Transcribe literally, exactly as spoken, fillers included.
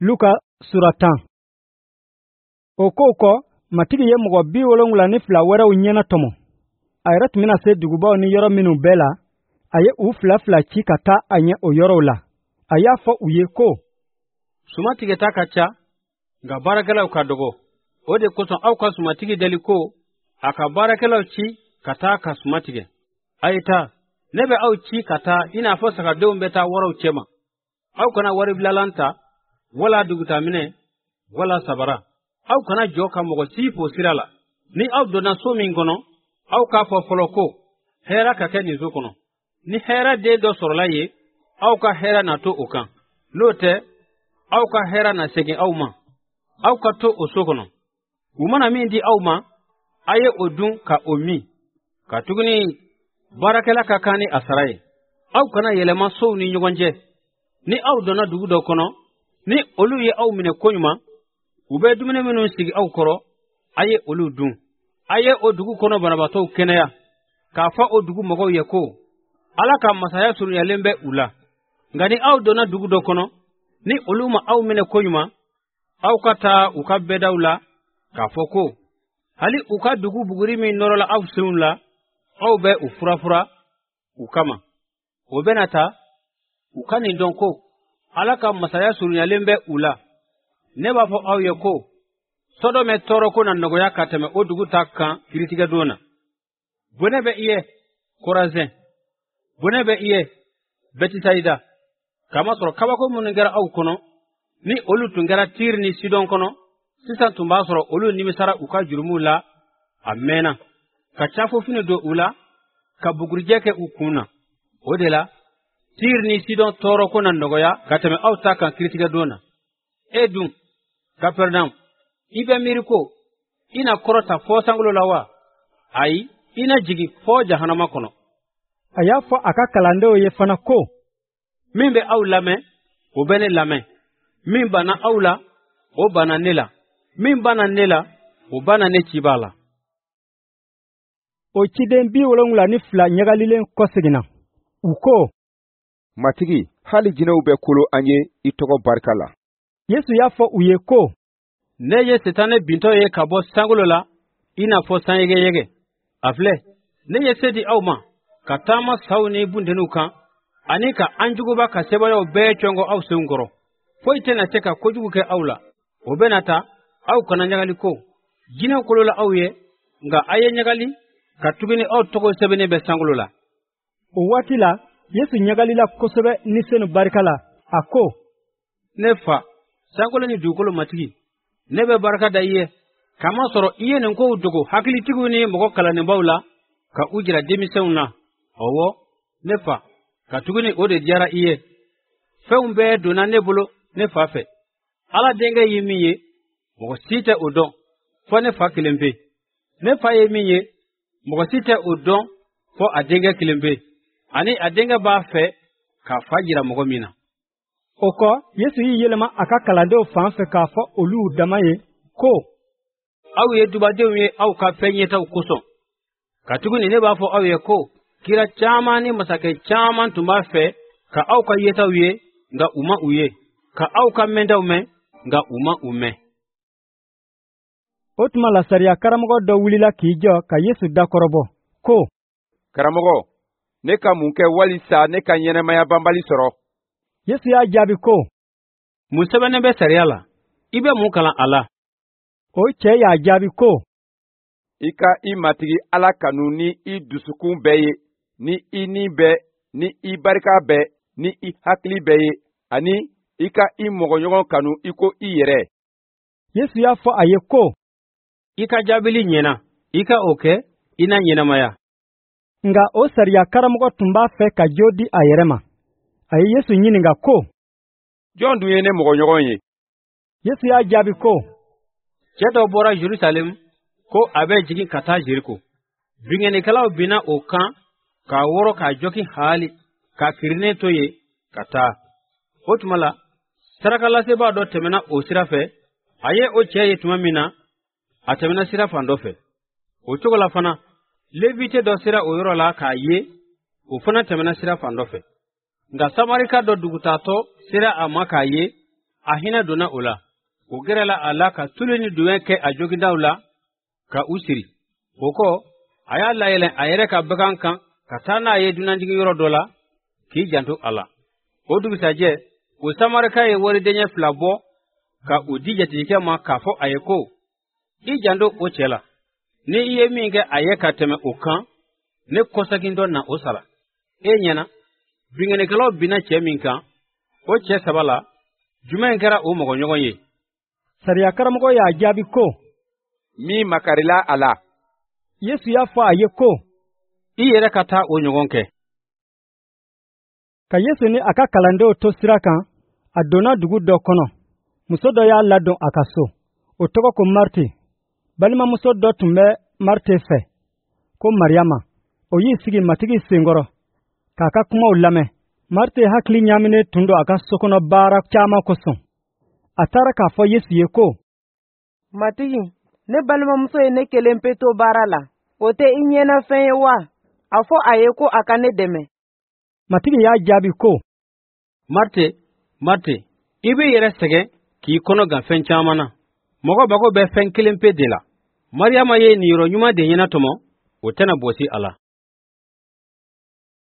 Luka suratan. Okoko matigi ye mɔgɔ bi wolonwula ni fila wɛrɛw ɲɛna tɔmɔ. A yɛrɛ tun bɛna se dugubaw ni yɔrɔ minnu bɛɛ la, a ye u fila fila ci ka taa a ɲɛ o yɔrɔw la. A y'a fɔ u ye ko, sumatigɛta ka ca, nka baarakɛlaw ka dɔgɔ. O de kosɔn aw ka sumatigi deli ko a ka baarakɛlaw ci ka taa ka sumatigɛ. A ye taa, ne bɛ aw ci ka taa i n'a fɔ sagadenw bɛ taa wɔrɔw cɛ ma. Aw kana wari bilalan ta, wala dugutaminɛ, wala sabara. Aw kana jɔ ka mɔgɔ si fo sira la. Ni aw donna so min kɔnɔ, aw k'a fɔ fɔlɔ ko, hɛrɛ ka kɛ nin so kɔnɔ. Ni hɛrɛ den dɔ sɔrɔla ye, aw ka hɛrɛ na to o kan. N'o tɛ, aw ka hɛrɛ na segin aw ma. Aw ka to o so kɔnɔ. U mana min di aw ma, a ye o dun ka o min. Ka tuguni baarakɛla ka kan ni a sara ye. Aw kana yɛlɛma sow ni ɲɔgɔn cɛ. Ni aw donna dugu dɔ kɔnɔ, ni olu ye aw minɛ koɲuman, u bɛ dumuni minnu sigi aw kɔrɔ, a ye olu dun. A ye o dugu kɔnɔ banabaatɔw kɛnɛya, k'a fɔ o dugu mɔgɔw ye ko, Ala ka masaya surunyalen bɛ u la. Nka ni aw donna dugu dɔ kɔnɔ, ni olu ma aw minɛ koɲuman, aw ka taa u ka bɛdaw la, k'a fɔ ko, hali u ka dugu buguri min nɔrɔla aw senw la, aw bɛ u furafura u kama. O bɛna taa, u ka nin dɔn ko, Ala ka masaya surunyalen bɛ u la. Ne b'a fɔ aw ye ko, Sodome tɔɔrɔ ko na nɔgɔya ka tɛmɛ o dugu ta kan kiritigɛ don na. Bone bɛ i ye, Korazɛn. Bone bɛ i ye, Bɛtisayida. Kamasɔrɔ kabako minnu kɛra aw kɔnɔ, ni olu tun kɛra Tiri ni Sidɔn kɔnɔ, sisan tun b'a sɔrɔ olu nimisara u ka jurumuw la, a mɛnna. Ka cafofini don u la, ka bugurijɛ kɛ u kun na. O de la, Tiri ni Sidɔn tɔɔrɔ ko na nɔgɔya ka tɛmɛ aw ta kan kiritigɛ don na. E dun, Kapɛrnawum, i bɛ miiri ko, i na kɔrɔta fɔ sankolo la wa? Ayi, i na jigi fɔ jahanama kɔnɔ. A y'a fɔ a ka kalandenw ye fana ko, min bɛ aw lamɛn, o bɛ ne lamɛn. Min banna aw la, o banna ne la. Min banna ne la, o banna ne cibaa la. O ciden bi wolonwula ni fila ɲagalilen kɔseginna. U ko, Matigi, hali jinɛw bɛ kolo an ye i tɔgɔ barika la. Yesu y'a fɔ u ye ko, ne ye Sitanɛ bintɔ ye ka bɔ sankolo la, i n'a fɔ sanyɛgɛyɛgɛ. A filɛ, ne ye se di aw ma, ka taama saw ni buntenniw kan, ani ka anjuguba ka sebayaw bɛɛ cɔngɔ aw senw kɔrɔ. Foyi tɛna se ka kojugu kɛ aw la. O bɛna ta, aw kana ɲagali ko, jinɛw kolola aw ye, nka a ye ɲagali, ka tuguni aw tɔgɔ sɛbɛnnen bɛ sankolo la. O waati la, Yesu ɲagalila kosɛbɛ ni senu barika la. A ko, ne fa, sankolo ni dugukolo matigi, ne bɛ barika da i ye, kamasɔrɔ i ye nin kow dogo hakilitigiw ni mɔgɔ kalannenbaw la, ka u jira denmisɛnw na. Ɔwɔ, ne fa, ka tuguni o de diyara i ye. Fɛnw bɛɛ donna ne bolo ne fa fɛ. Ala denkɛ ye min ye, mɔgɔ si tɛ o dɔn, fɔ ne fa kelen pe. Ne fa ye min ye, mɔgɔ si tɛ o dɔn, fɔ a denkɛ kelen pe. Ani a denkɛ b'a fɛ k'a fa jira mɔgɔ min na. O kɔ, Yesu y'i yɛlɛma a ka kalandenw fan fɛ k'a fɔ olu dama ye ko, aw ye dubadenw ye aw ka fɛn ɲɛtaw kosɔn. Ka tuguni ne b'a fɔ aw ye ko, kira caman ni masakɛ caman tun b'a fɛ ka aw ka yetaw ye, nka u ma u ye, ka aw ka mɛntaw mɛn, nka u ma u mɛn. O tuma la sariya karamɔgɔ dɔ wulila k'i jɔ ka Yesu dakɔrɔbɔ ko, Karamɔgɔ, ne ka mun kɛ walisa ne ka ɲɛnɛmaya banbali sɔrɔ? Yesu y'a jaabi ko, mun sɛbɛnnen bɛ sariya la? I bɛ mun kalan a la? O cɛ y'a jaabi ko, I ka i matigi Ala kanu ni i dusukun bɛɛ ye, ni i ni bɛɛ, ni i barika bɛɛ, ni i hakili bɛɛ ye, ani i ka i mɔgɔɲɔgɔn kanu i ko i yɛrɛ. Yesu y'a fɔ a ye ko, i ka jaabili ɲɛna, i ka o kɛ, i na ɲɛnamaya. Nka o sariya karamɔgɔ tun b'a fɛ ka jo di a yɛrɛ ma. A ye Yesu ɲininka ko, jɔn dun ye ne mɔgɔɲɔgɔn ye? Yesu y'a jaabi ko, cɛ dɔ bɔra Jerusalem ko a bɛ jigin ka taa Jeriko. Biŋɛnikɛlaw binna o kan k'a wɔrɔ k'a jɔki haali, k'a kirinen to ye ka taa. O tuma la, sarakalasebaa dɔ tɛmɛna o sira fɛ, a ye o cɛ ye tuma min na, a tɛmɛna sira fan dɔ fɛ. O cogo la fana, Levite dɔ sera o yɔrɔ la k'a ye, o fana tɛmɛna sira fan dɔ fɛ. Nka Samarika dɔ dugutaatɔ sera a ma k'a ye, a hinɛ donna o la. O gɛrɛla a la ka tulu ni duwɛn kɛ a jogindaw la ka u siri. O kɔ, a y'a layɛlɛn a yɛrɛ ka bagan kan ka taa n'a ye dunanjigi yɔrɔ dɔ la k'i janto a la. O dugusajɛ, o Samarika ye waridenyɛ fila bɔ ka o di jatigikɛ ma k'a fɔ a ye ko, i janto o cɛ la. Ni i ye min kɛ a ye ka tɛmɛ o kan, ne kɔsagintɔ na o sara. E ɲɛna, binkɛnɛkɛlaw binna cɛ min kan, o cɛ saba la, jumɛn kɛra o mɔgɔɲɔgɔn ye? Sariya karamɔgɔ y'a jaabi ko, min makarila a la. Yesu y'a fɔ a ye ko, i yɛrɛ ka taa o ɲɔgɔn kɛ. Ka Yesu ni a ka kalandenw to sira kan, a donna dugu dɔ kɔnɔ. Muso dɔ y'a ladon a ka so. O tɔgɔ ko Marti. Balimamuso dɔ tun bɛ Marti fɛ, ko Mariyama. O y'i sigi matigi senkɔrɔ, k'a ka kumaw lamɛn. Marti hakili ɲaaminen tun don a ka sokɔnɔ baara caman kosɔn. A taara k'a fɔ Yesu ye ko, Matigi, ne balimamuso ye ne kelen pe to baara la. O tɛ i ɲɛna fɛn ye wa? A fɔ a ye ko a ka ne dɛmɛ. Matigi y'a jaabi ko, Marti, Marti, i b'i yɛrɛ sɛgɛn k'i kɔnɔ gan fɛn caman na. Mɔgɔ mago bɛ fɛn kelen pe de la. Mariyama ye niyɔrɔ ɲuman de ɲɛna tɔmɔ, o tɛna bɔsi a la.